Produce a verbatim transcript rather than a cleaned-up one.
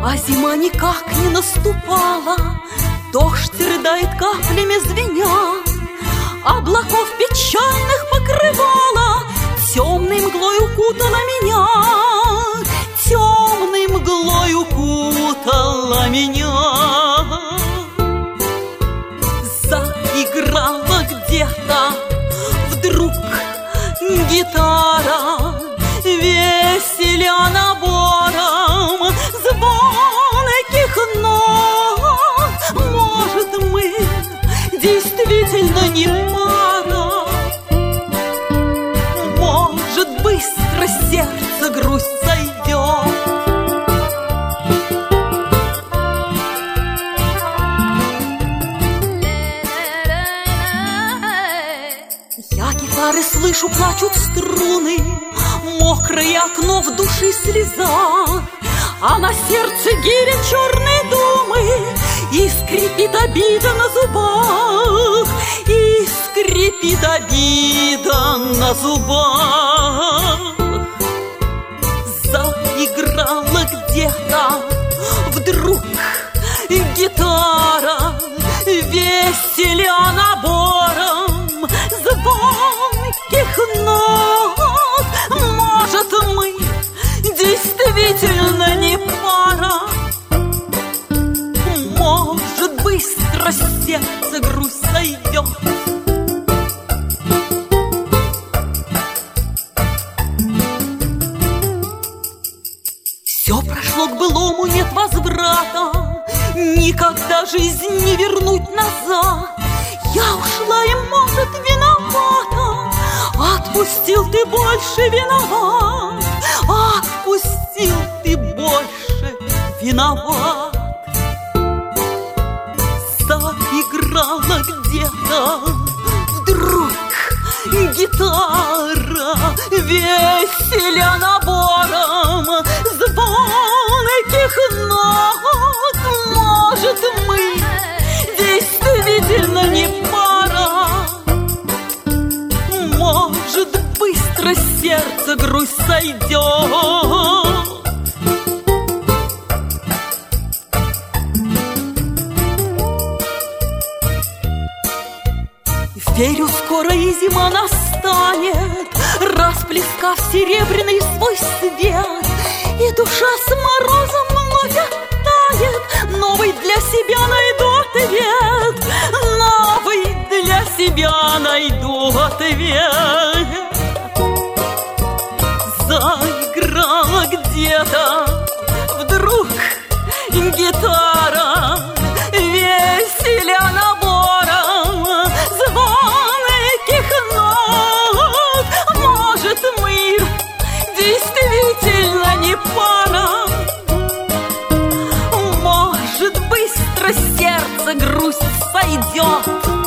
А зима никак не наступала, дождь рыдает каплями звеня, облаков печальных покрывала, темной мглой укутала меня, темной мглой укутала меня. Заиграла где-то вдруг гитара, веселя набором звонких нот. Может, мы действительно не пара, может, быстро сердце грусть сойдет. Я гитары слышу, плачут струны, мокрое окно в душе слеза, а на сердце гиря черные думы, и скрипит обида на зубах, и скрипит обида на зубах. Заиграла где-то вдруг гитара, веселя набором звонких нот. Может, мы действительно не пара, может, быстро сердце грусть сойдет. Все прошло, к былому нет возврата, никогда жизнь не вернуть назад. Я ушла и, может, виновата, отпустил ты больше виноват, отпустил ты больше виноват. Заиграла где-то вдруг гитара, веселя набором звонких нот. Может, мы действительно не пара, может, быстро сердце грусть сойдет. Верю, скоро и зима настанет, расплескав серебряный свой свет, и душа с морозом вновь оттает. Новый для себя найду ответ, новый для себя найду ответ. Заиграла где-то вдруг гитара, веселя набором звонких нот. Может, мы действительно не пара, может, быстро сердце грусть сойдет.